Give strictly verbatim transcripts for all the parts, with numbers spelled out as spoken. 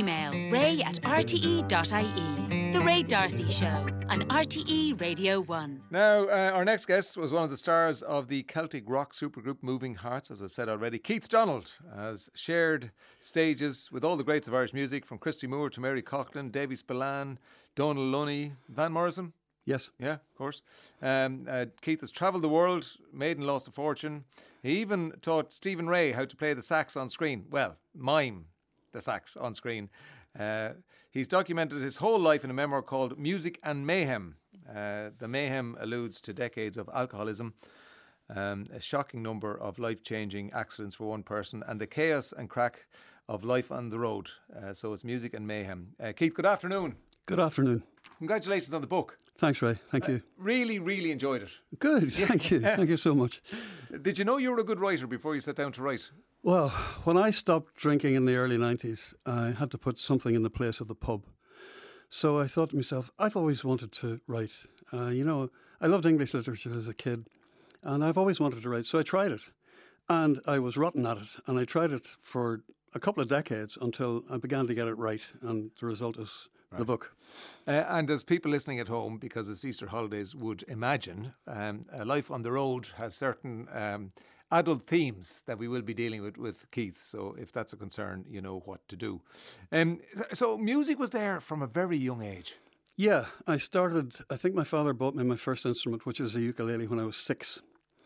email ray at r t e dot i e. The Ray D'Arcy Show on R T E Radio one. Now, uh, our next guest was one of the stars of the Celtic rock supergroup Moving Hearts, as I've said already. Keith Donald has shared stages with all the greats of Irish music, from Christy Moore to Mary Coughlan, Davy Spillane, Donal Lunny, Van Morrison. Yes. Yeah, of course. Um, uh, Keith has travelled the world, made and lost a fortune. He even taught Stephen Ray how to play the sax on screen. Well, mime the sax on screen. Uh, he's documented his whole life in a memoir called Music and Mayhem. Uh, the mayhem alludes to decades of alcoholism, um, a shocking number of life-changing accidents for one person, and the chaos and crack of life on the road. Uh, so it's Music and Mayhem. Uh, Keith, good afternoon. Good afternoon. Congratulations on the book. Thanks, Ray. Thank you. Uh, really, really enjoyed it. Good. Thank you. Thank you so much. Did you know you were a good writer before you sat down to write? Well, when I stopped drinking in the early nineties, I had to put something in the place of the pub. So I thought to myself, I've always wanted to write. Uh, you know, I loved English literature as a kid, and I've always wanted to write. So I tried it, and I was rotten at it. And I tried it for a couple of decades until I began to get it right, and the result is right. The book. Uh, and as people listening at home, because it's Easter holidays, would imagine, um, a life on the road has certain um, adult themes that we will be dealing with with Keith. So if that's a concern, you know what to do. Um, so music was there from a very young age. Yeah, I started, I think my father bought me my first instrument, which was a ukulele, when I was six.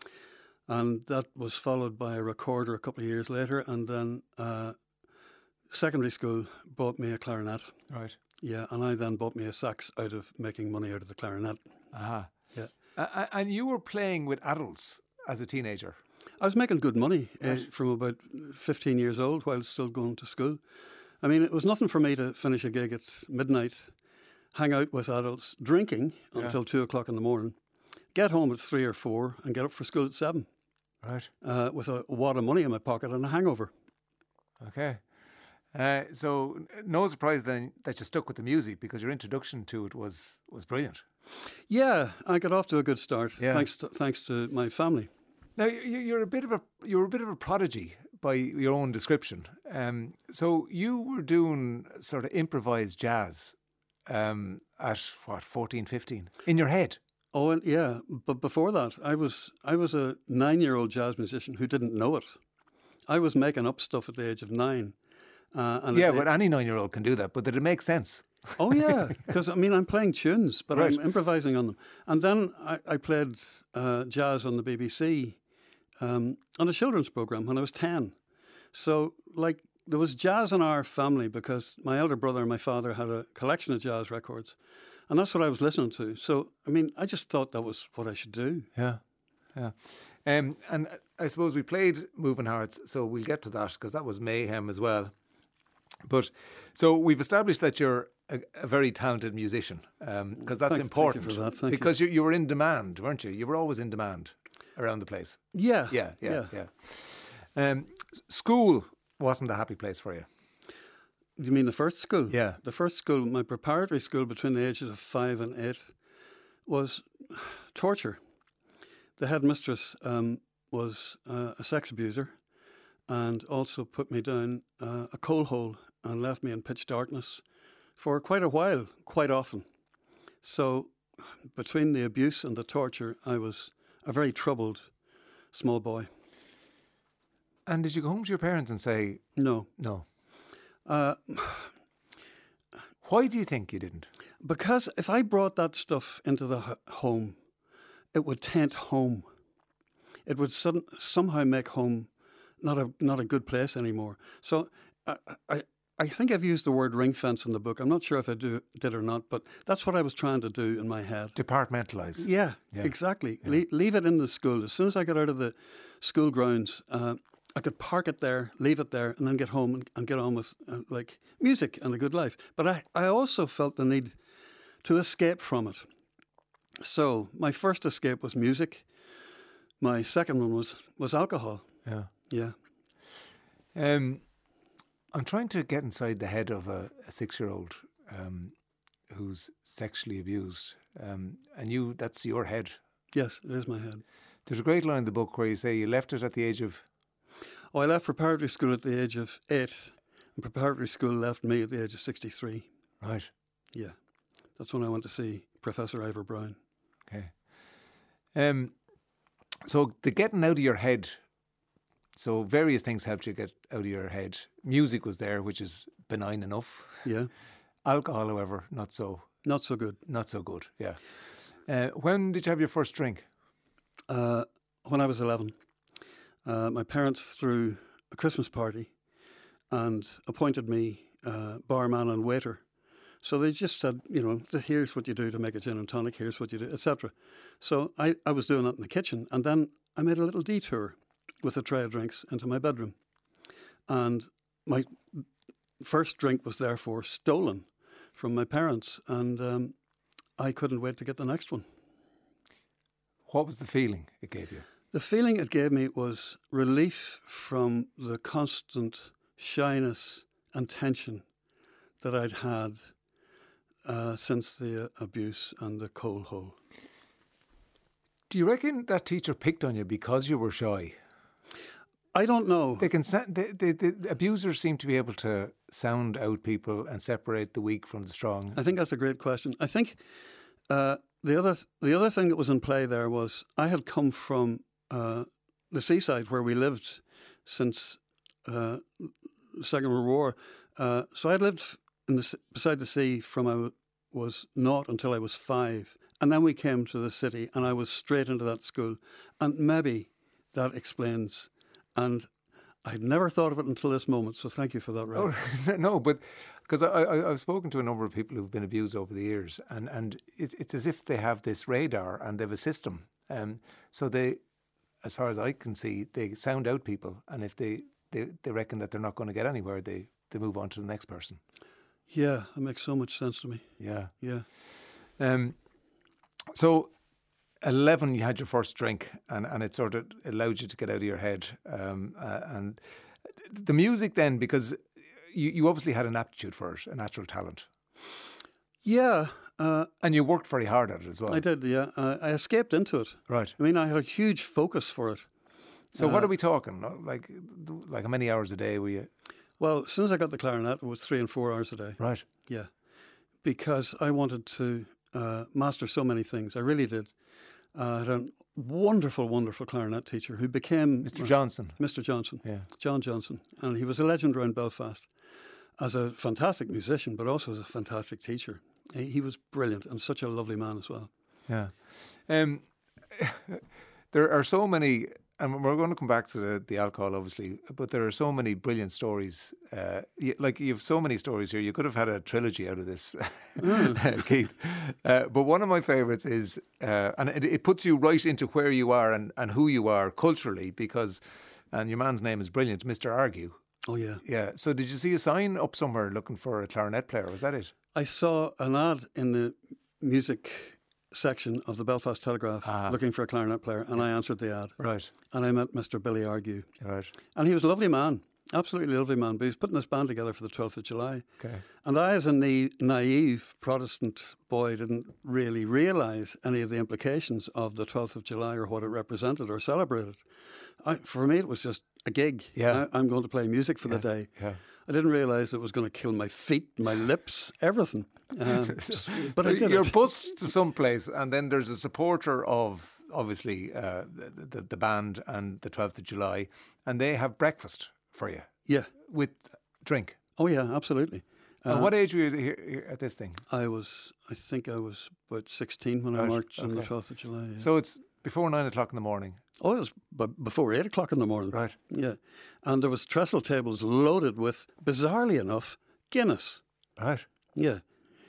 And that was followed by a recorder a couple of years later. And then uh, secondary school bought me a clarinet. Right. Yeah, and I then bought me a sax out of making money out of the clarinet. Aha. Yeah. Uh, and you were playing with adults as a teenager? I was making good money right. uh, from about fifteen years old while still going to school. I mean, it was nothing for me to finish a gig at midnight, hang out with adults, drinking yeah. until two o'clock in the morning, get home at three or four and get up for school at seven. Right. Uh, with a wad of money in my pocket and a hangover. Okay. Uh, so no surprise then that you stuck with the music, because your introduction to it was, was brilliant. Yeah, I got off to a good start. Yeah. Thanks to, thanks to my family. Now you, you're a bit of a you're a bit of a prodigy by your own description. Um, so you were doing sort of improvised jazz um, at what fourteen, fifteen in your head. Oh, and yeah, but before that, I was I was a nine-year-old jazz musician who didn't know it. I was making up stuff at the age of nine. Uh, and yeah, it, but any nine-year-old can do that. But did it make sense? Oh yeah, because I mean I'm playing tunes, but right. I'm improvising on them. And then I, I played uh, jazz on the B B C um, on a children's program when I was ten. So like there was jazz in our family because my elder brother and my father had a collection of jazz records. And that's what I was listening to. So, I mean, I just thought that was what I should do. Yeah, yeah. Um, and I suppose we played Moving Hearts, so we'll get to that, because that was mayhem as well. But, so we've established that you're a, a very talented musician, because um, that's thank, important. Thank you for that. Thank because you. You, you were in demand, weren't you? You were always in demand around the place. Yeah. Yeah, yeah, yeah. yeah. Um, school wasn't a happy place for you. Do you mean the first school? Yeah. The first school, my preparatory school between the ages of five and eight, was torture. The headmistress um, was uh, a sex abuser and also put me down uh, a coal hole and left me in pitch darkness for quite a while, quite often. So between the abuse and the torture, I was a very troubled small boy. And did you go home to your parents and say... No. No. Uh, Why do you think you didn't? Because if I brought that stuff into the h- home, it would taint home. It would sudden, somehow make home not a not a good place anymore. So I, I I think I've used the word ring fence in the book. I'm not sure if I do did or not, but that's what I was trying to do in my head. Departmentalise. Yeah, yeah. exactly. Yeah. Le- leave it in the school. As soon as I got out of the school grounds, uh, I could park it there, leave it there, and then get home and, and get on with uh, like music and a good life. But I, I also felt the need to escape from it. So my first escape was music. My second one was, was alcohol. Yeah. Yeah. Um, I'm trying to get inside the head of a, a six-year-old um, who's sexually abused. Um, and you, that's your head. Yes, it is my head. There's a great line in the book where you say you left it at the age of... Oh, I left preparatory school at the age of eight And preparatory school left me at the age of sixty-three. Right. Yeah. That's when I went to see Professor Ivor Brown. Okay. Um. So the getting out of your head. So various things helped you get out of your head. Music was there, which is benign enough. Yeah. Alcohol, however, not so. Not so good. Not so good. Yeah. Uh, when did you have your first drink? Uh, when I was eleven, uh, my parents threw a Christmas party and appointed me uh, barman and waiter. So they just said, you know, here's what you do to make a gin and tonic, here's what you do, et cetera. So I, I was doing that in the kitchen, and then I made a little detour with a tray of drinks into my bedroom. And my first drink was therefore stolen from my parents, and um, I couldn't wait to get the next one. What was the feeling it gave you? The feeling it gave me was relief from the constant shyness and tension that I'd had uh, since the uh, abuse and the coal hole. Do you reckon that teacher picked on you because you were shy? I don't know. They can. The, the, the abusers seem to be able to sound out people and separate the weak from the strong. I think that's a great question. I think uh, the other the other thing that was in play there was I had come from uh, the seaside where we lived since uh, the Second World War. Uh, so I'd lived in the, beside the sea from I was naught until I was five, and then we came to the city, and I was straight into that school, and maybe that explains. And I'd never thought of it until this moment, so thank you for that, Ray. Oh, no, but because I, I, I've spoken to a number of people who've been abused over the years, and, and it, it's as if they have this radar and they have a system. Um, so they, as far as I can see, they sound out people, and if they, they, they reckon that they're not going to get anywhere, they, they move on to the next person. Yeah, it makes so much sense to me. Yeah. Yeah. Um. So... eleven, you had your first drink, and, and it sort of allowed you to get out of your head. Um, uh, and the music then, because you, you obviously had an aptitude for it, a natural talent. Yeah. Uh, and you worked very hard at it as well. I did, yeah. Uh, I escaped into it. Right. I mean, I had a huge focus for it. So uh, what are we talking? Like, like how many hours a day were you? Well, as soon as I got the clarinet, it was three and four hours a day. Right. Yeah. Because I wanted to uh, master so many things. I really did. Uh, I had a wonderful, wonderful clarinet teacher who became... Mister Johnson. Mister Johnson. Yeah. John Johnson. And he was a legend around Belfast as a fantastic musician, but also as a fantastic teacher. He, he was brilliant and such a lovely man as well. Yeah. Um, there are so many... And we're going to come back to the, the alcohol, obviously, but there are so many brilliant stories. Uh, you, like, you have so many stories here. You could have had a trilogy out of this, mm. Keith. Uh, but one of my favourites is, uh, and it, it puts you right into where you are and, and who you are culturally, because, and your man's name is brilliant, Mister Argue. Oh, yeah. Yeah. So did you see a sign up somewhere looking for a clarinet player? Was that it? I saw an ad in the music section of the Belfast Telegraph ah. looking for a clarinet player, and I answered the ad. Right. And I met Mister Billy Argue. Right. And he was a lovely man, absolutely lovely man, but he was putting this band together for the twelfth of July. Okay. And I, as a na- naive Protestant boy, didn't really realise any of the implications of the twelfth of July or what it represented or celebrated. I, for me, it was just a gig. Yeah. I, I'm going to play music for yeah. the day. Yeah. I didn't realise it was going to kill my feet, my lips, everything. Um, but so I did You're it. bussed to some place, and then there's a supporter of, obviously, uh, the, the, the band and the twelfth of July, and they have breakfast for you. Yeah. With drink. Oh, yeah, absolutely. Uh, and what age were you here, here at this thing? I was, I think I was about sixteen when right. I marched okay. on the twelfth of July. Yeah. So it's before nine o'clock in the morning? Oh, it was b- before eight o'clock in the morning. Right. Yeah. And there was trestle tables loaded with, bizarrely enough, Guinness. Right. Yeah.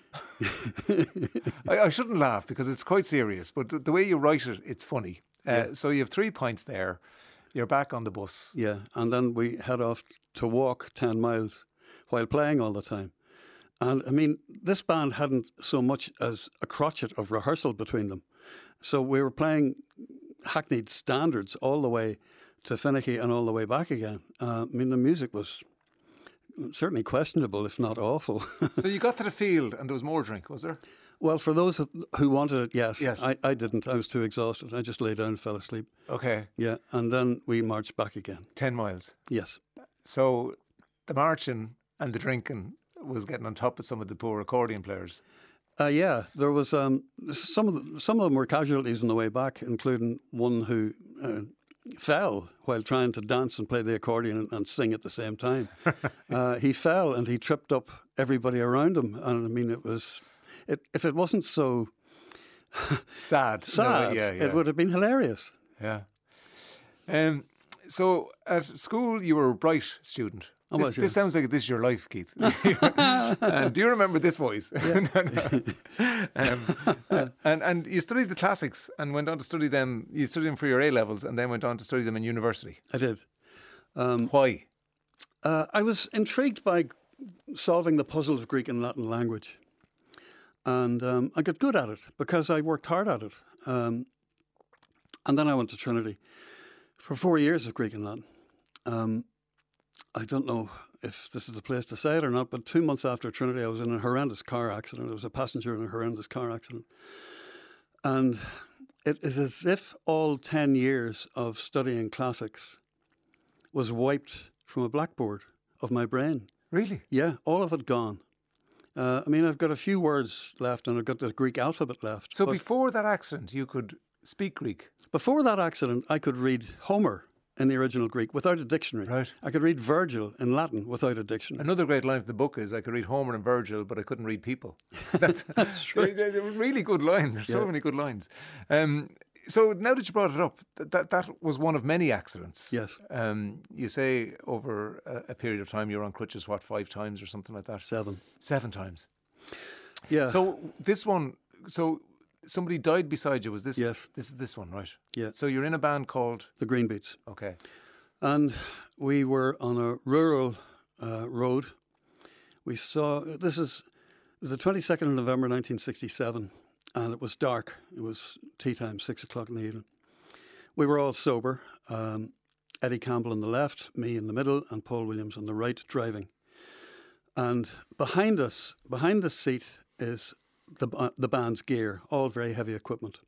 I, I shouldn't laugh because it's quite serious, but the, the way you write it, it's funny. Uh, yeah. So you have three pints there. You're back on the bus. Yeah. And then we head off to walk ten miles while playing all the time. And I mean, this band hadn't so much as a crotchet of rehearsal between them. So we were playing hackneyed standards all the way to Finicky and all the way back again. Uh, I mean, the music was certainly questionable, if not awful. So you got to the field and there was more drink, was there? Well, for those who wanted it, yes. yes. I, I didn't. I was too exhausted. I just lay down and fell asleep. Okay. Yeah, and then we marched back again. Ten miles? Yes. So the marching and the drinking was getting on top of some of the poor accordion players. Uh, yeah, there was um, some of the, some of them were casualties on the way back, including one who uh, fell while trying to dance and play the accordion and, and sing at the same time. uh, he fell and he tripped up everybody around him, and I mean, it was it, if it wasn't so sad, sad, no, yeah, yeah. it would have been hilarious. Yeah. Um. So at school, you were a bright student. I This, was, yeah. this sounds like this is your life, Keith. And do you remember this voice? No, no. Um, and and you studied the classics and went on to study them. You studied them for your A levels, and then went on to study them in university. I did. Um, Why? Uh, I was intrigued by solving the puzzle of Greek and Latin language. And um, I got good at it because I worked hard at it. Um, and then I went to Trinity for four years of Greek and Latin. Um, I don't know if this is the place to say it or not, but two months after Trinity, I was in a horrendous car accident. I was a passenger in a horrendous car accident. And it is as if all ten years of studying classics was wiped from a blackboard of my brain. Really? Yeah, all of it gone. Uh, I mean, I've got a few words left and I've got the Greek alphabet left. So but before that accident, you could speak Greek? before that accident, I could read Homer in the original Greek without a dictionary. Right. I could read Virgil in Latin without a dictionary. Another great line of the book is, I could read Homer and Virgil, but I couldn't read people. That's, That's right. They're, they're really good lines. There's so Yeah. many good lines. Um, so now that you brought it up, that that, that was one of many accidents. Yes. Um, you say over a, a period of time you were on crutches, what, five times or something like that? Seven. Seven times. Yeah. So this one, so somebody died beside you. Was this? Yes. This is this one, right? Yeah. So you're in a band called, The Green Beats. okay. And we were on a rural uh, road. We saw, this is, it was the twenty-second of November nineteen sixty-seven, and it was dark. It was tea time, six o'clock in the evening. We were all sober. Um, Eddie Campbell on the left, me in the middle, and Paul Williams on the right, driving. And behind us, behind the seat, is the ba- the band's gear, all very heavy equipment.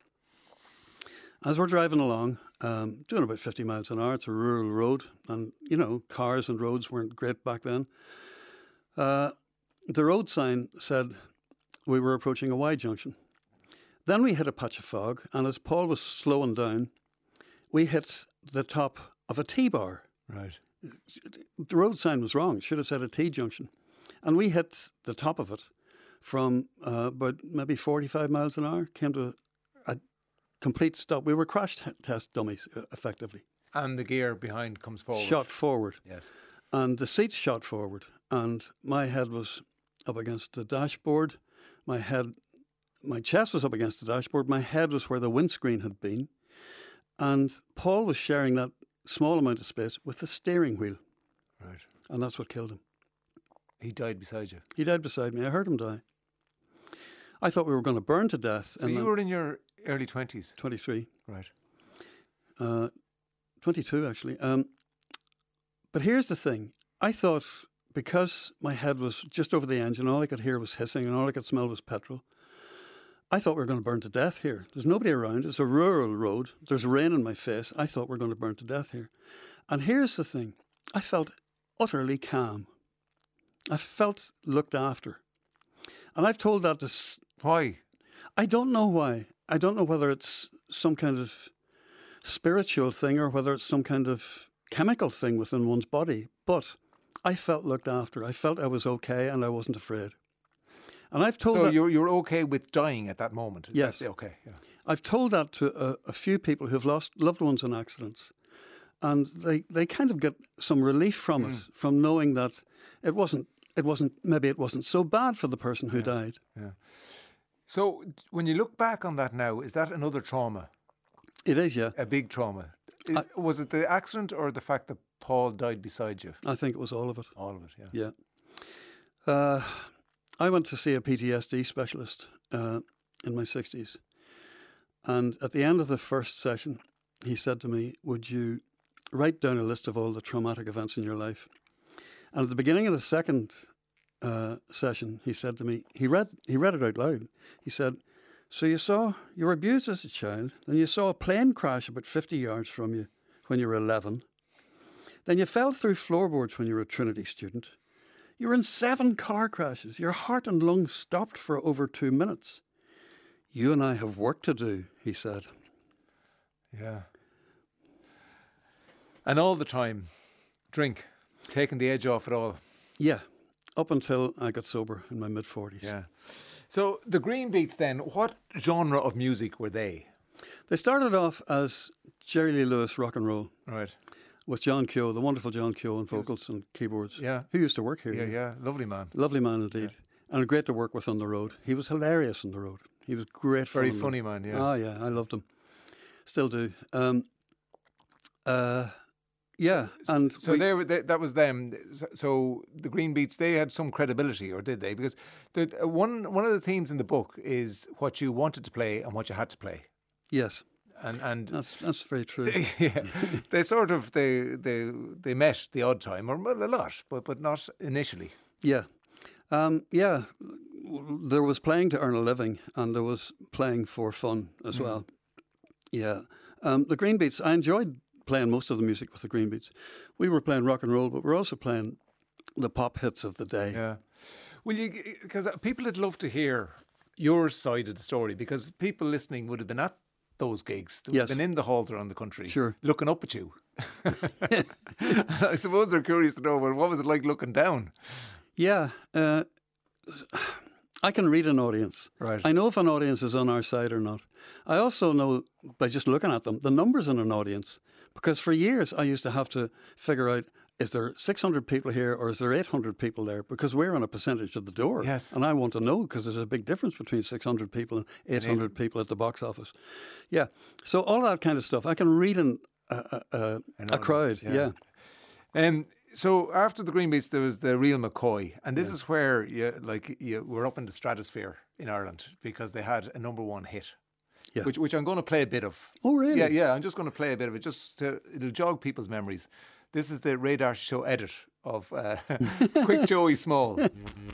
As we're driving along, um, doing about fifty miles an hour, it's a rural road, and, you know, cars and roads weren't great back then. Uh, the road sign said we were approaching a Y junction. Then we hit a patch of fog, and as Paul was slowing down, we hit the top of a T-bar. Right. The road sign was wrong. It should have said a T junction. And we hit the top of it from uh, about maybe forty-five miles an hour, came to a complete stop. We were crash t- test dummies, uh, effectively. And the gear behind comes forward. Shot forward. Yes. And the seats shot forward. And my head was up against the dashboard. My head, my chest was up against the dashboard. My head was where the windscreen had been. And Paul was sharing that small amount of space with the steering wheel. Right. And that's what killed him. He died beside you. He died beside me. I heard him die. I thought we were going to burn to death. So you were in your early twenties. twenty-three. Right. Uh, twenty-two, actually. Um, but here's the thing. I thought because my head was just over the engine, all I could hear was hissing and all I could smell was petrol. I thought we were going to burn to death here. There's nobody around. It's a rural road. There's rain in my face. I thought we were going to burn to death here. And here's the thing. I felt utterly calm. I felt looked after. And I've told that to... S- Why? I don't know why. I don't know whether it's some kind of spiritual thing or whether it's some kind of chemical thing within one's body. But I felt looked after. I felt I was okay and I wasn't afraid. And I've told So that, you're, you're okay with dying at that moment? Is Yes. that- okay. Yeah. I've told that to a, a few people who've lost loved ones in accidents. And they, they kind of get some relief from it, from knowing that it wasn't, it wasn't, maybe it wasn't so bad for the person who died. Yeah. So d- when you look back on that now, is that another trauma? It is, yeah. A big trauma? I- was it the accident or the fact that Paul died beside you? I think it was all of it. All of it, yeah. Yeah. Uh, I went to see a P T S D specialist uh, in my sixties. And at the end of the first session, he said to me, would you write down a list of all the traumatic events in your life? And at the beginning of the second uh, session, he said to me, he read, he read it out loud. He said, so you saw, you were abused as a child, then you saw a plane crash about fifty yards from you when you were eleven. Then you fell through floorboards when you were a Trinity student. You were in seven car crashes. Your heart and lungs stopped for over two minutes. You and I have work to do, he said. Yeah. And all the time, drink, taking the edge off it all. Yeah, up until I got sober in my mid-forties. Yeah. So the Green Beats then, what genre of music were they? They started off as Jerry Lee Lewis rock and roll. Right. With John Keogh, the wonderful John Keogh on vocals and keyboards. Yeah. Who used to work here. Yeah, yeah. Lovely man. Lovely man indeed. Yeah. And great to work with on the road. He was hilarious on the road. He was great fun. Very funny man, yeah. Oh, yeah. I loved him. Still do. Um, uh, yeah. So, and so we, they were, they, that was them. So, so the Green Beats, they had some credibility, or did they? Because the, one one of the themes in the book is what you wanted to play and what you had to play. Yes. And and that's that's very true. Yeah, they sort of they they they met the odd time, or well, a lot, but but not initially. Yeah, um, yeah. There was playing to earn a living, and there was playing for fun as mm. well. Yeah, um, the Green Beats. I enjoyed playing most of the music with the Green Beats. We were playing rock and roll, but we we're also playing the pop hits of the day. Yeah. Well, you because people would love to hear your side of the story, because people listening would have been at those gigs. They've yes. been in the halls around the country, sure, looking up at you. I suppose they're curious to know, well, what was it like looking down? Yeah, uh, I can read an audience. Right. I know if an audience is on our side or not. I also know, by just looking at them, the numbers in an audience. Because for years I used to have to figure out, is there six hundred people here or is there eight hundred people there? Because we're on a percentage of the door. Yes. And I want to know, because there's a big difference between six hundred people and eight hundred people at the box office. Yeah. So all that kind of stuff. I can read in a, a, a crowd. Yeah. yeah. Um, so after the Green Beats, there was the Real McCoy. And this yeah. is where you, like, you were up in the stratosphere in Ireland, because they had a number one hit. Yeah. Which, which I'm going to play a bit of. Oh, really? Yeah, yeah. I'm just going to play a bit of it, just to, it'll jog people's memories. This is the Ray Darcy Show edit of uh, Quick Joey Small. A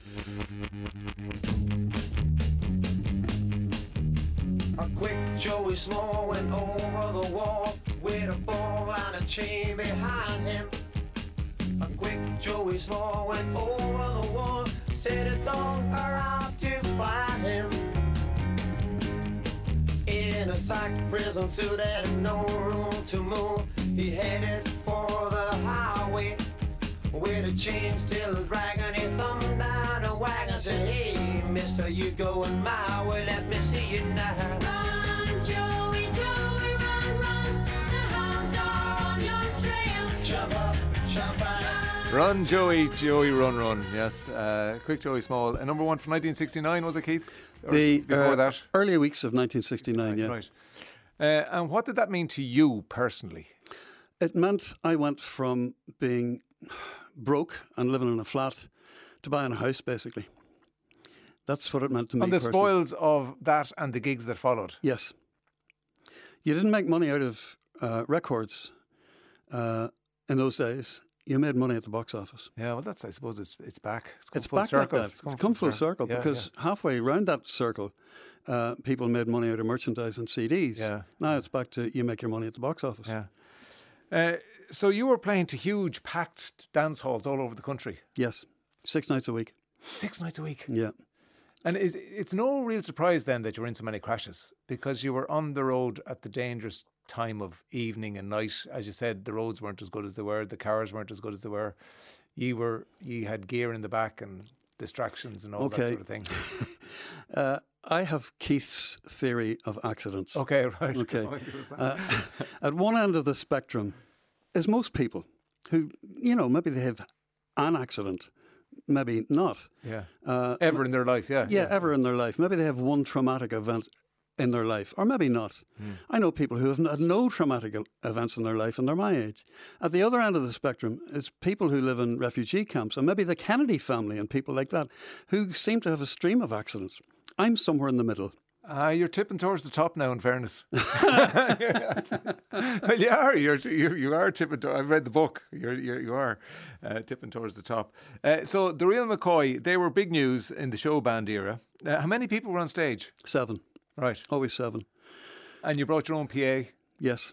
quick Joey Small went over the wall with a ball and a chain behind him. A quick Joey Small went over the wall, said a dog around to find him. In a psych prison suit and no room to move, he headed for the highway with a chain still dragging. He thumbed down a wagon, said, "Hey, mister, you going my way, let me see you now." Run, Joey, Joey, run, run, the hounds are on your trail. Jump up, jump out. Run, Joey, Joey, run, run. Yes, uh, Quick Joey Small. A number one from nineteen sixty-nine, was it, Keith? Or the before uh, that? Early weeks of nineteen sixty-nine, right, yeah. Right. Uh, and what did that mean to you personally? It meant I went from being broke and living in a flat to buying a house, basically. That's what it meant to me. And the personally. spoils of that and the gigs that followed. Yes. You didn't make money out of uh, records uh, in those days. You made money at the box office. Yeah, well, that's, I suppose, it's it's back. It's come it's full back circle. like that. It's come, it's come full circle, circle yeah, because yeah. halfway around that circle, uh, people made money out of merchandise and C Ds. Yeah. Now it's back to you make your money at the box office. Yeah. Uh, so you were playing to huge, packed dance halls all over the country. Yes, six nights a week. Six nights a week. Yeah. And is, it's no real surprise then that you were in so many crashes, because you were on the road at the dangerous time of evening and night. As you said, the roads weren't as good as they were, the cars weren't as good as they were. You were you had gear in the back and distractions and all okay. that sort of thing. uh, I have Keith's theory of accidents. Okay, right. Okay. Uh, at one end of the spectrum is most people who, you know, maybe they have an accident, maybe not. Yeah. Uh, ever in their life, yeah, yeah. Yeah, ever in their life. Maybe they have one traumatic event in their life, or maybe not. Mm. I know people who have had no traumatic events in their life and they're my age. At the other end of the spectrum is people who live in refugee camps, and maybe the Kennedy family and people like that, who seem to have a stream of accidents. I'm somewhere in the middle. Uh, you're tipping towards the top now, in fairness. Well, you are. You're, you're, you are tipping towards... I've read the book. You're, you're, you are uh, tipping towards the top. Uh, so, the Real McCoy, they were big news in the show band era. Uh, how many people were on stage? Seven. Right. Always seven. And you brought your own P A? Yes.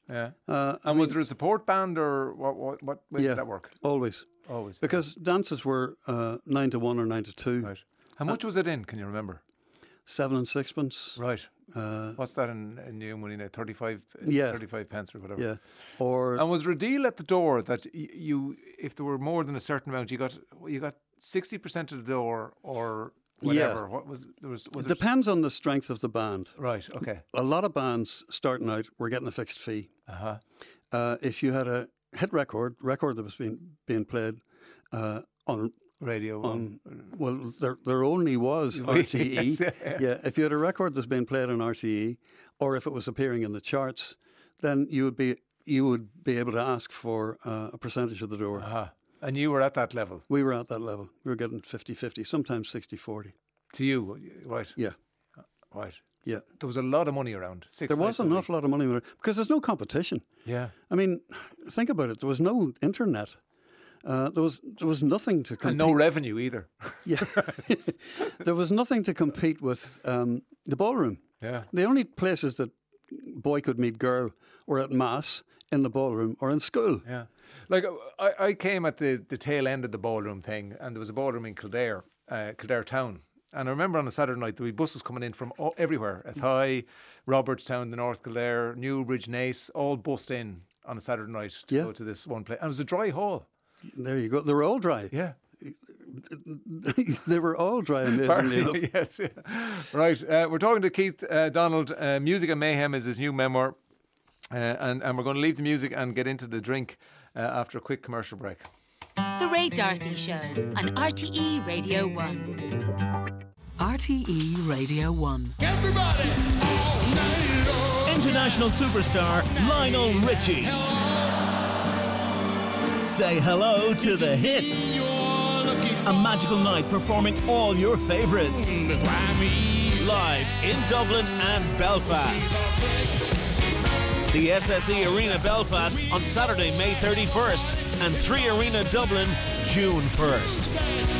Yeah. Uh, I And was mean, there a support band or what? What? What way yeah, did that work? always. Always. Because dances were uh, nine to one or nine to two, Right. How much was it in? Can you remember? seven and sixpence. Right. Uh, What's that in, in new money now? thirty-five, Yeah. thirty-five pence or whatever. yeah. Or And was there a deal at the door that y- you, if there were more than a certain amount, you got you got sixty percent of the door or whatever? What was there was was it depends on the strength of the band. Right. Okay. A lot of bands starting out were getting a fixed fee. Uh-huh. Uh, if you had a hit record, record that was being being played uh, on Radio. on well, there there only was R T E. Yes, yeah. Yeah, if you had a record that's being played on R T E, or if it was appearing in the charts, then you would be you would be able to ask for uh, a percentage of the door. Uh-huh. And you were at that level. We were at that level. We were getting fifty-fifty, sometimes sixty-forty. To you, right? Yeah, Right. yeah. There was a lot of money around. Six There was nights a an week. awful lot of money with it because there's no competition. Yeah. I mean, think about it. There was no internet. Uh, there was there was nothing to compete. And no revenue either. Yeah, there was nothing to compete with um, the ballroom. Yeah. The only places that boy could meet girl were at mass, in the ballroom, or in school. Yeah. Like, uh, I, I came at the, the tail end of the ballroom thing, and there was a ballroom in Kildare, uh, Kildare town. And I remember on a Saturday night, there were buses coming in from all, everywhere. Athy, Robertstown, the North Kildare, Newbridge, Nace, all bussed in on a Saturday night to Yeah. go to this one place. And it was a dry hall. There you go. They were all dry. Yeah. They were all dry, amazingly enough. Yes. Yeah. Right. Uh, we're talking to Keith uh, Donald. Uh, Music and Mayhem is his new memoir. Uh, and, and we're going to leave the music and get into the drink uh, after a quick commercial break. The Ray Darcy Show on R T E Radio one. R T E Radio one. International superstar Lionel Richie. Say hello to the hits. A magical night performing all your favourites. Live in Dublin and Belfast. The S S E Arena Belfast on Saturday, May thirty-first, and three Arena Dublin, June first.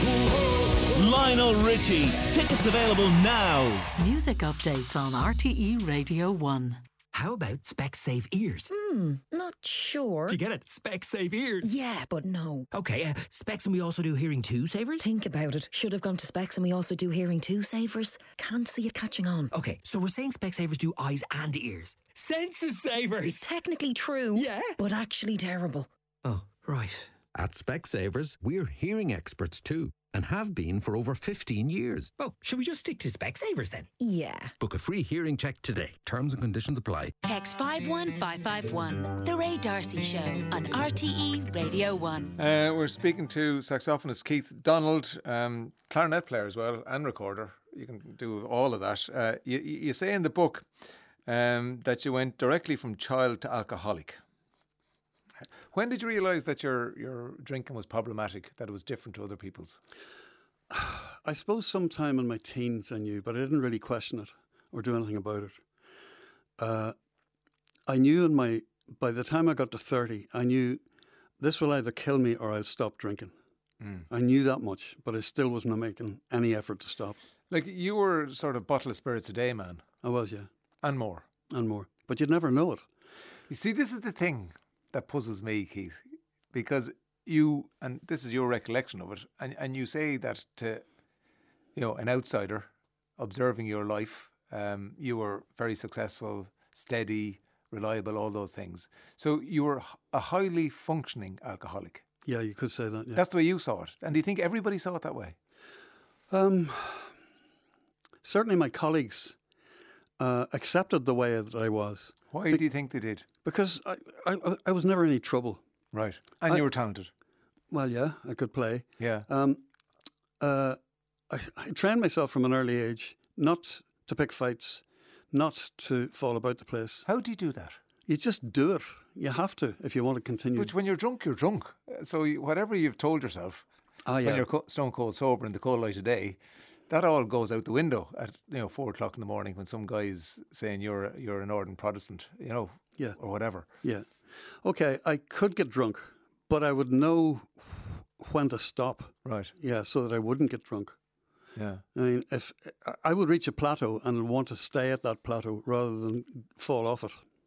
Lionel Richie. Tickets available now. Music updates on R T E Radio one. How about Specsave ears? Hmm, not sure. Do you get it? Specsave ears. Yeah, but no. Okay, uh, Specs and we also do hearing two savers? Think about it. Should have gone to Specs and we also do hearing two savers. Can't see it catching on. Okay, so we're saying Specsavers do eyes and ears. Senses savers! Technically true. Yeah. But actually terrible. Oh, right. At Specsavers, we're hearing experts too, and have been for over fifteen years. Well, should we just stick to Specsavers then? Yeah. Book a free hearing check today. Terms and conditions apply. Text five one five five one. The Ray Darcy Show on R T E Radio one. Uh, we're speaking to saxophonist Keith Donald, um, clarinet player as well, and recorder. You can do all of that. Uh, you, you say in the book um, that you went directly from child to alcoholic. When did you realise that your, your drinking was problematic, that it was different to other people's? I suppose sometime in my teens I knew, but I didn't really question it or do anything about it. Uh, I knew in my by the time I got to thirty, I knew this will either kill me or I'll stop drinking. Mm. I knew that much, but I still wasn't making any effort to stop. Like, you were sort of bottle of spirits a day man. I was, yeah, And more. and more. But you'd never know it. You see, this is the thing that puzzles me, Keith, because you, and this is your recollection of it, and, and you say that to, you know, an outsider observing your life, um, you were very successful, steady, reliable, all those things. So you were a highly functioning alcoholic. Yeah, you could say that. Yeah. That's the way you saw it. And do you think everybody saw it that way? Um, certainly my colleagues uh, accepted the way that I was. Why do you think they did? Because I, I, I was never any trouble. Right. And I- you were talented. Well, yeah, I could play. Yeah. Um, uh, I, I trained myself from an early age not to pick fights, not to fall about the place. How do you do that? You just do it. You have to if you want to continue. But when you're drunk, you're drunk. Uh, So you- whatever you've told yourself, Ah, yeah. when you're co- stone cold sober in the cold light of day, that all goes out the window at you know four o'clock in the morning when some guy's saying you're a- you're an ardent Protestant, you know, Yeah. or whatever. Yeah. Okay, I could get drunk, but I would know when to stop. Right. Yeah, so that I wouldn't get drunk. Yeah. I mean, if I would reach a plateau and want to stay at that plateau rather than fall off it.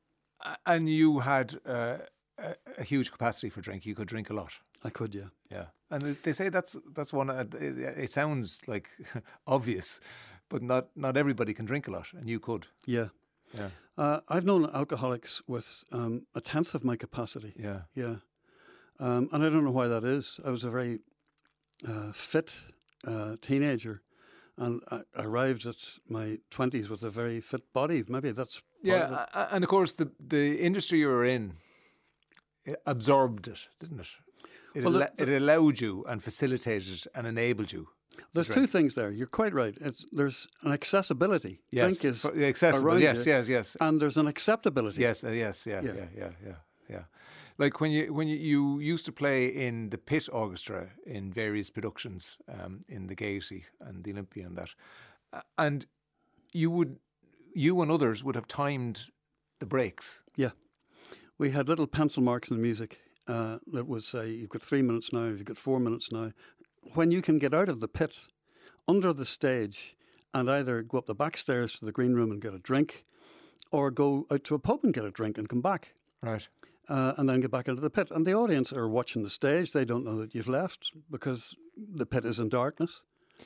A- And you had uh, a, a huge capacity for drink. You could drink a lot. I could, yeah. Yeah, and they say that's that's one. Uh, it, it sounds like obvious, but not not everybody can drink a lot, and you could. Yeah. Yeah. Uh, I've known alcoholics with um, a tenth of my capacity. Yeah. Yeah. Um, and I don't know why that is. I was a very uh, fit uh, teenager, and I I arrived at my twenties with a very fit body. Maybe that's part Yeah, of it. a- a- and of course the the industry you were in it absorbed it, didn't it? It, Well, the- al- it allowed you and facilitated and enabled you. There's two things there. You're quite right. It's, there's an accessibility. Yes, Drink is for- accessible, around yes, you, yes, yes. And there's an acceptability. Yes, uh, yes, yeah, yeah, Yeah. yeah, yeah, yeah. Like when you when you, you used to play in the pit orchestra in various productions um, in the Gaiety and the Olympia and that, uh, and you would you and others would have timed the breaks. Yeah. We had little pencil marks in the music uh, that would say, you've got three minutes now, you've got four minutes now. When you can get out of the pit, under the stage, and either go up the back stairs to the green room and get a drink, or go out to a pub and get a drink and come back. Right. Uh, and then get back into the pit. And the audience are watching the stage. They don't know that you've left because the pit is in darkness.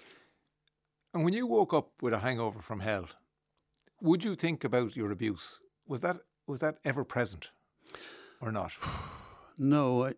And when you woke up with a hangover from hell, would you think about your abuse? Was that was that ever present, or not? No, I,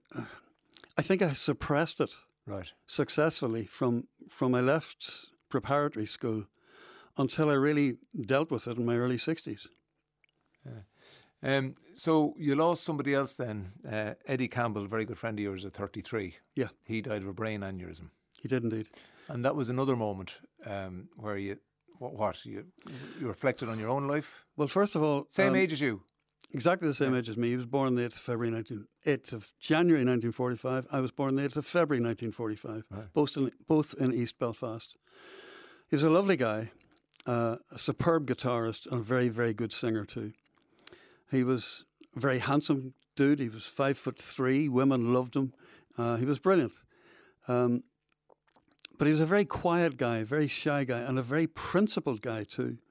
I think I suppressed it. Right. Successfully from from I left preparatory school until I really dealt with it in my early sixties. Yeah. Um, so you lost somebody else then, uh, Eddie Campbell, a very good friend of yours at thirty-three. Yeah. He died of a brain aneurysm. He did indeed. And that was another moment um, where you, what, what you, you reflected on your own life? Well, first of all... Same um, age as you? Exactly the same age as me. He was born the eighth of February, nineteen, eighth of January nineteen forty-five. I was born the eighth of February nineteen forty-five, Right. both, in, both in East Belfast. He was a lovely guy, uh, a superb guitarist and a very, very good singer too. He was a very handsome dude. He was five foot three. Women loved him. Uh, he was brilliant. Um, but he was a very quiet guy, very shy guy, and a very principled guy too.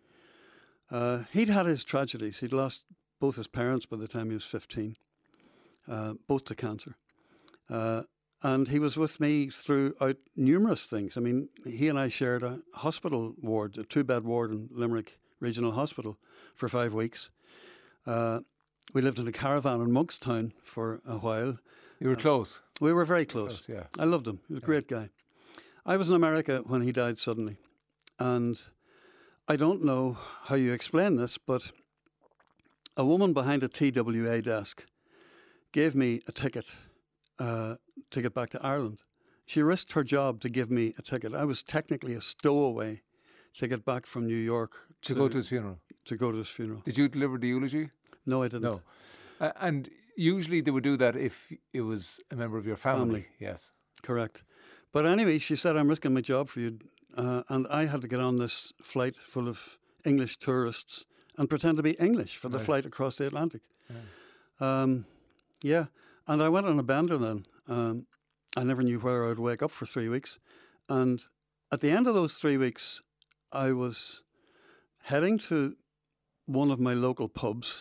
Uh, he'd had his tragedies. He'd lost both his parents by the time he was fifteen, uh, both to cancer. Uh, and he was with me throughout numerous things. I mean, he and I shared a hospital ward, a two-bed ward in Limerick Regional Hospital for five weeks. Uh, we lived in a caravan in Monkstown for a while. You were close? We were very close. Close, yeah. I loved him. He was a great guy. I was in America when he died suddenly. And I don't know how you explain this, but a woman behind a T W A desk gave me a ticket uh, to get back to Ireland. She risked her job to give me a ticket. I was technically a stowaway to get back from New York. To go to his funeral? To go to his funeral. Did you deliver the eulogy? No, I didn't. No. Uh, and usually they would do that if it was a member of your family. Family. Yes. Correct. But anyway, she said, I'm risking my job for you. Uh, and I had to get on this flight full of English tourists and pretend to be English for the Right. flight across the Atlantic. Yeah. Um, yeah. And I went on a bender then. Um, I never knew where I would wake up for three weeks. And at the end of those three weeks, I was heading to one of my local pubs,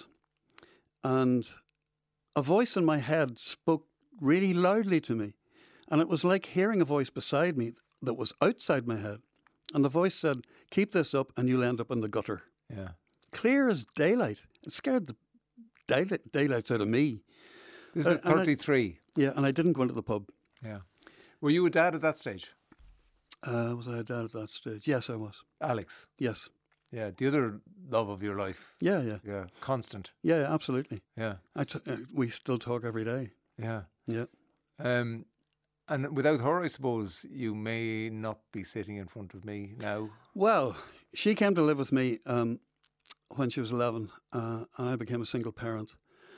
and a voice in my head spoke really loudly to me. And it was like hearing a voice beside me that was outside my head. And the voice said, keep this up and you'll end up in the gutter. Yeah. Clear as daylight. It scared the daylight, daylights out of me. This Uh, is at and I- thirty-three. Yeah, and I didn't go into the pub. Yeah. Were you a dad at that stage? Uh, was I a dad at that stage? Yes, I was. Alex? Yes. Yeah, the other love of your life. Yeah, yeah. Yeah, constant. Yeah, yeah, absolutely. Yeah. I t- uh, we still talk every day. Yeah. Yeah. Um, and without her, I suppose, you may not be sitting in front of me now. Well, she came to live with me um, when she was eleven, uh, and I became a single parent.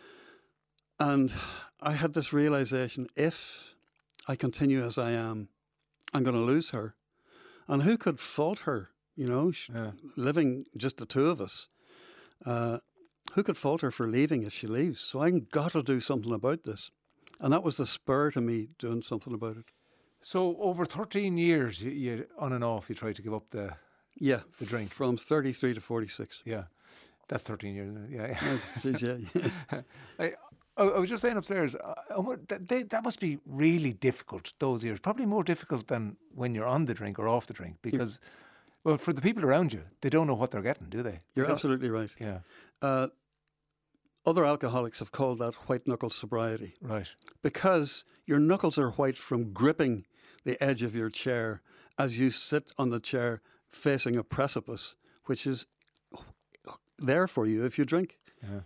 And I had this realization, if I continue as I am, I'm going to lose her. And who could fault her, you know, sh- Yeah. living just the two of us? Uh, who could fault her for leaving if she leaves? So I got to do something about this. And that was the spur to me doing something about it. So over thirteen years, you, you on and off, you tried to give up the Yeah, the drink. from thirty-three to forty-six. Yeah. That's thirteen years. Yeah, yeah. Yes, it is, yeah. I, I I was just saying upstairs, uh, I wa- that, they, that must be really difficult, those years. Probably more difficult than when you're on the drink or off the drink because, well, for the people around you, they don't know what they're getting, do they? You're They don't- absolutely right. Yeah, Uh, other alcoholics have called that white knuckle sobriety right. because your knuckles are white from gripping the edge of your chair as you sit on the chair facing a precipice, which is there for you if you drink. Yeah.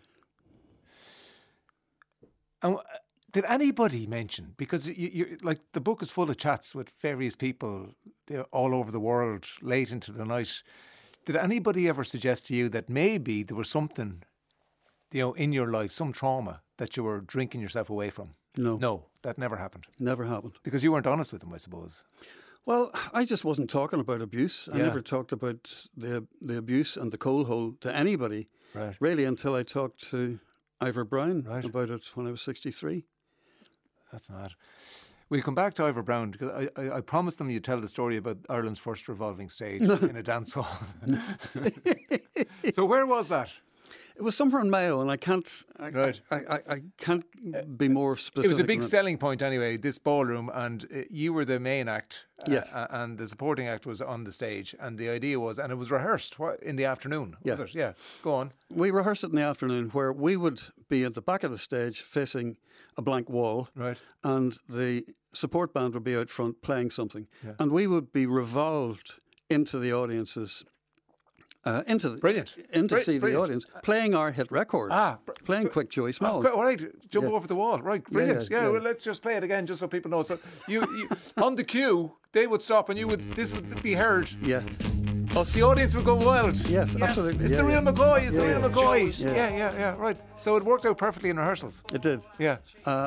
And w- did anybody mention, because you, you, like the book is full of chats with various people they're all over the world late into the night. Did anybody ever suggest to you that maybe there was something, you know, in your life, some trauma that you were drinking yourself away from? No, No, that never happened. never happened. Because you weren't honest with them, I suppose. Well, I just wasn't talking about abuse. I Yeah. never talked about the the abuse and the coal hole to anybody, Right. really, until I talked to Ivor Brown Right. about it when I was sixty-three. That's mad. We'll come back to Ivor Brown because I, I, I promised them you'd tell the story about Ireland's first revolving stage in a dance hall. So where was that? It was somewhere in Mayo, and I can't, I, Right. I, I, I can't be more specific. It was a big than- selling point anyway, this ballroom, and uh, you were the main act. uh, Yes. uh, and the supporting act was on the stage. And the idea was, and it was rehearsed wha- in the afternoon, was Yeah. it? Yeah. Go on. We rehearsed it in the afternoon, where we would be at the back of the stage facing a blank wall, Right. and the support band would be out front playing something, Yeah. and we would be revolved into the audiences, uh, into the, Brilliant. in to Bri- see brilliant. the audience playing our hit record, Ah, br- playing Quick Joy Oh, Small. great, all right, jump Yeah. over the wall. Right, Yeah, brilliant. Yeah, yeah, yeah. well, let's just play it again just so people know. So you, you on the cue, they would stop and you would, this would be heard. Yeah, us. The audience would go wild. Yes, absolutely. It's Yeah, the real yeah. McCoy. It's the Yeah, real yeah. McCoy. Yeah. Yeah, yeah, yeah. Right. So it worked out perfectly in rehearsals. It did. Yeah. Uh,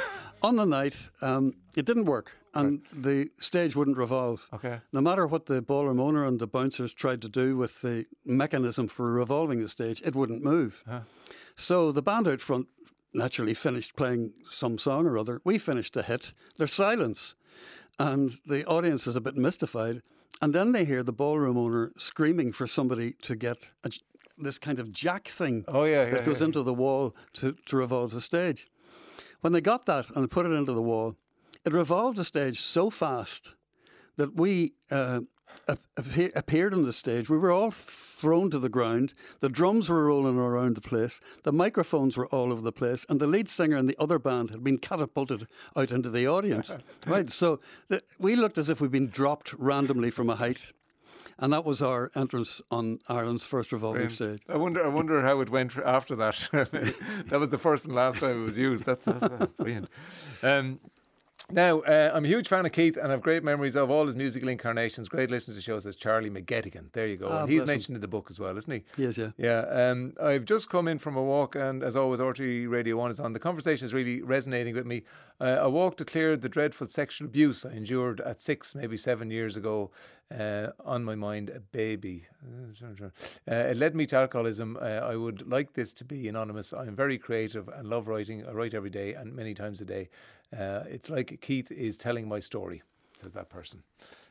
on the night, um, it didn't work, and the stage wouldn't revolve. Okay. No matter what the ballroom owner and the bouncers tried to do with the mechanism for revolving the stage, it wouldn't move. So the band out front naturally finished playing some song or other. We finished the hit. There's silence, and the audience is a bit mystified. And then they hear the ballroom owner screaming for somebody to get a, this kind of jack thing Oh, yeah, yeah, that goes yeah. into the wall to, to revolve the stage. When they got that and put it into the wall, it revolved the stage so fast that we uh, ap- appear- appeared on the stage. We were all thrown to the ground. The drums were rolling around the place. The microphones were all over the place. And the lead singer and the other band had been catapulted out into the audience. Right. So th- we looked as if we'd been dropped randomly from a height. And that was our entrance on Ireland's first revolving stage. I wonder. I wonder how it went after that. That was the first and last time it was used. That's, that's, that's brilliant. Um, now, uh, I'm a huge fan of Keith and I have great memories of all his musical incarnations. Great listener to shows as Charlie McGettigan. There you go. Ah, and he's bless him. mentioned in the book as well, isn't he? Yes, yeah. Yeah. Um, I've just come in from a walk, and as always, R T E Radio one is on. The conversation is really resonating with me. Uh, I walked to clear the dreadful sexual abuse I endured at six, maybe seven years ago. Uh, on my mind, a baby. Uh, it led me to alcoholism. Uh, I would like this to be anonymous. I'm very creative and love writing. I write every day and many times a day. Uh, it's like Keith is telling my story, says that person.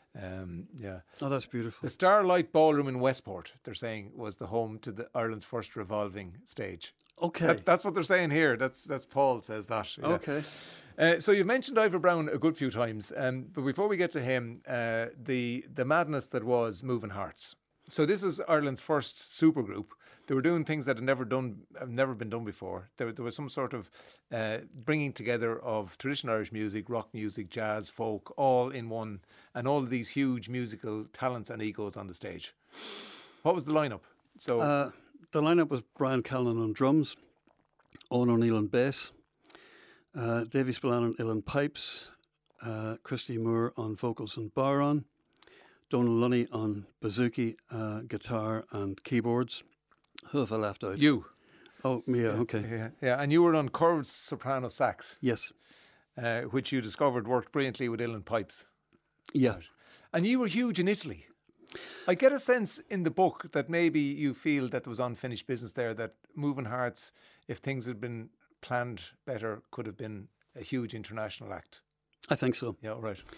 Um, yeah. Oh, that's beautiful. The Starlight Ballroom in Westport, they're saying, was the home to the Ireland's first revolving stage. Okay. That, that's what they're saying here. That's that's Paul says that. yeah. Okay. Uh, so you've mentioned Ivor Brown a good few times, um, but before we get to him, uh, the the madness that was Moving Hearts. So this is Ireland's first supergroup. They were doing things that had never done, have never been done before. There, there was some sort of uh, bringing together of traditional Irish music, rock music, jazz, folk, all in one, and all of these huge musical talents and egos on the stage. What was the lineup? So Uh, the lineup was Brian Callan on drums, Owen O'Neill on bass, uh, Davy Spillane on uilleann pipes, uh, Christy Moore on vocals and baron, Donal Lunny on bouzouki, uh, guitar and keyboards. Who have I left out? you, Oh, me, yeah, okay. yeah, yeah, and you were on curved soprano sax, Yes. uh, which you discovered worked brilliantly with uilleann pipes. Yeah. And you were huge in Italy. I get a sense in the book that maybe you feel that there was unfinished business there, that Moving Hearts, if things had been planned better, could have been a huge international act. I think so. Yeah, right.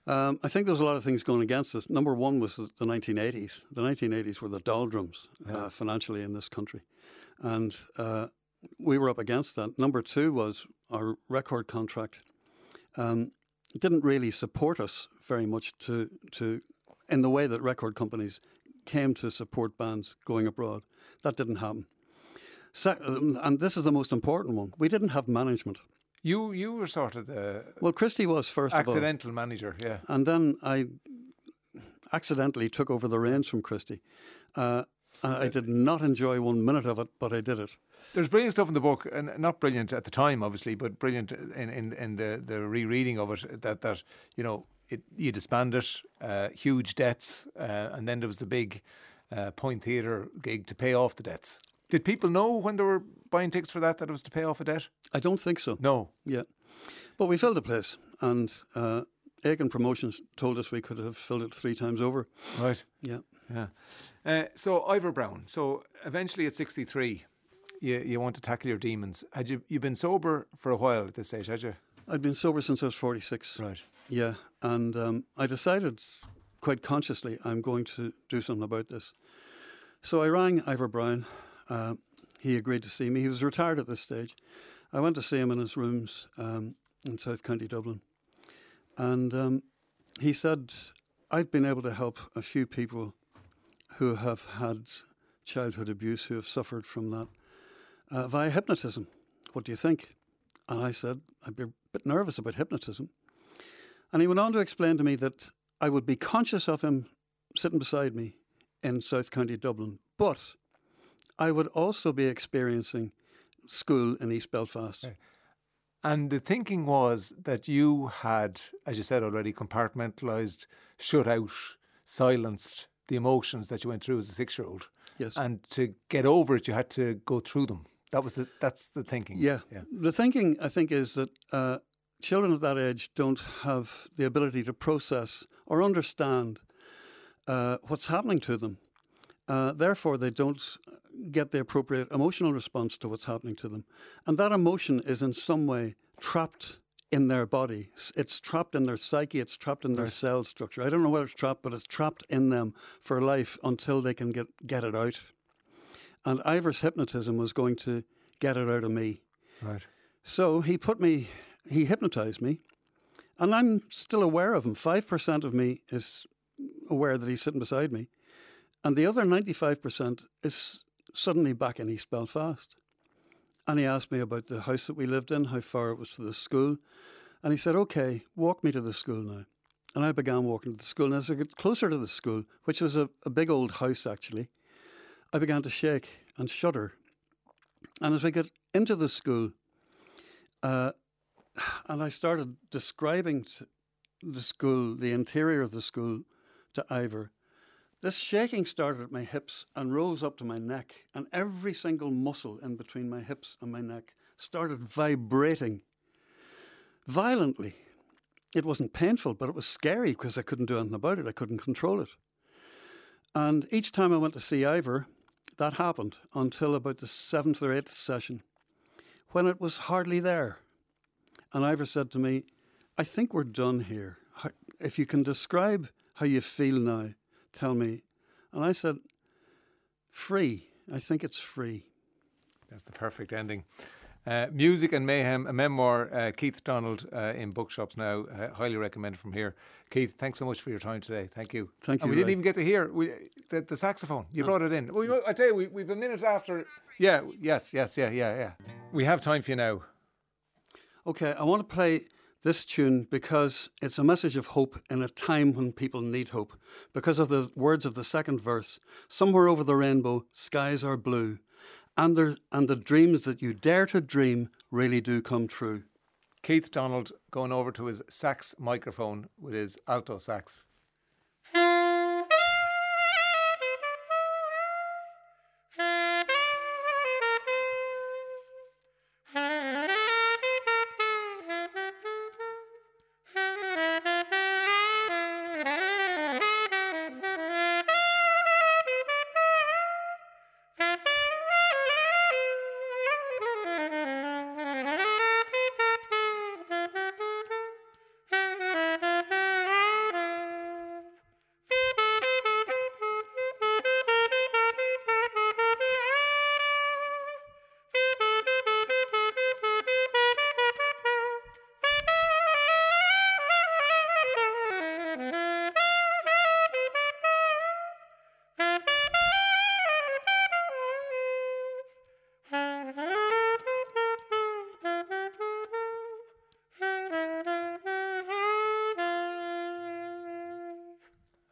Um, I think there was a lot of things going against us. Number one was the, the nineteen eighties. The nineteen eighties were the doldrums Yeah. uh, financially in this country. And uh, we were up against that. Number two was our record contract. Um, it didn't really support us very much to, to in the way that record companies came to support bands going abroad. That didn't happen. Se- and this is the most important one. We didn't have management. You you were sort of the Well, Christy was first of all. accidental manager, yeah. And then I accidentally took over the reins from Christy. Uh, I I did not enjoy one minute of it, but I did it. There's brilliant stuff in the book, and not brilliant at the time, obviously, but brilliant in, in, in the, the rereading of it. That that you know, it, you disbanded, uh, huge debts, uh, and then there was the big uh, Point Theatre gig to pay off the debts. Did people know when they were buying tickets for that that it was to pay off a debt? I don't think so. No. Yeah. But we filled the place, and uh, Aiken Promotions told us we could have filled it three times over. Right. Yeah. Yeah. Uh, so Ivor Brown. So eventually at sixty-three, you you want to tackle your demons. Had you you been sober for a while at this stage? Had you? I'd been sober since I was forty-six. Right. Yeah, and um, I decided quite consciously I'm going to do something about this. So I rang Ivor Brown. Uh, he agreed to see me. He was retired at this stage. I went to see him in his rooms um, in South County Dublin. And um, he said, I've been able to help a few people who have had childhood abuse, who have suffered from that, uh, via hypnotism. What do you think? And I said, I'd be a bit nervous about hypnotism. And he went on to explain to me that I would be conscious of him sitting beside me in South County Dublin, but I would also be experiencing school in East Belfast. Okay. And the thinking was that you had, as you said already, compartmentalised, shut out, silenced the emotions that you went through as a six-year-old. Yes. And to get over it, you had to go through them. That was the that's the thinking. Yeah. yeah. The thinking, I think, is that uh, children of that age don't have the ability to process or understand uh, what's happening to them. Uh, therefore, they don't get the appropriate emotional response to what's happening to them. And that emotion is in some way trapped in their body. S- It's trapped in their psyche, it's trapped in their Right. cell structure. I don't know where it's trapped, but it's trapped in them for life until they can get, get it out. And Ivor's hypnotism was going to get it out of me. Right. So he put me, he hypnotized me, and I'm still aware of him. five percent of me is aware that he's sitting beside me, and the other ninety-five percent is suddenly back in East Belfast. And he asked me about the house that we lived in, how far it was to the school. And he said, okay, walk me to the school now. And I began walking to the school. And as I got closer to the school, which was a, a big old house actually, I began to shake and shudder. And as we got into the school, uh, and I started describing to the school, the interior of the school, to Ivor, this shaking started at my hips and rose up to my neck, and every single muscle in between my hips and my neck started vibrating violently. It wasn't painful, but it was scary because I couldn't do anything about it. I couldn't control it. And each time I went to see Ivor, that happened until about the seventh or eighth session, when it was hardly there. And Ivor said to me, I think we're done here. How- If you can describe how you feel now, tell me. And I said, free. I think it's free. That's the perfect ending. Uh, Music and Mayhem, a memoir, uh, Keith Donald, uh, in bookshops now. Uh, highly recommended from here. Keith, thanks so much for your time today. Thank you. Thank And you, we didn't Ray. even get to hear we, the, the saxophone. You brought it in. We, I tell you, we, we've a minute after. Yeah, yes, yes, yeah, yeah, yeah. We have time for you now. Okay, I want to play this tune because it's a message of hope in a time when people need hope. Because of the words of the second verse, somewhere over the rainbow, skies are blue, and, there, and the dreams that you dare to dream really do come true. Keith Donald going over to his sax microphone with his alto sax. Thank you.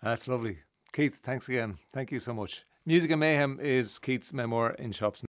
That's lovely. Keith, thanks again. Thank you so much. Music and Mayhem is Keith's memoir in shops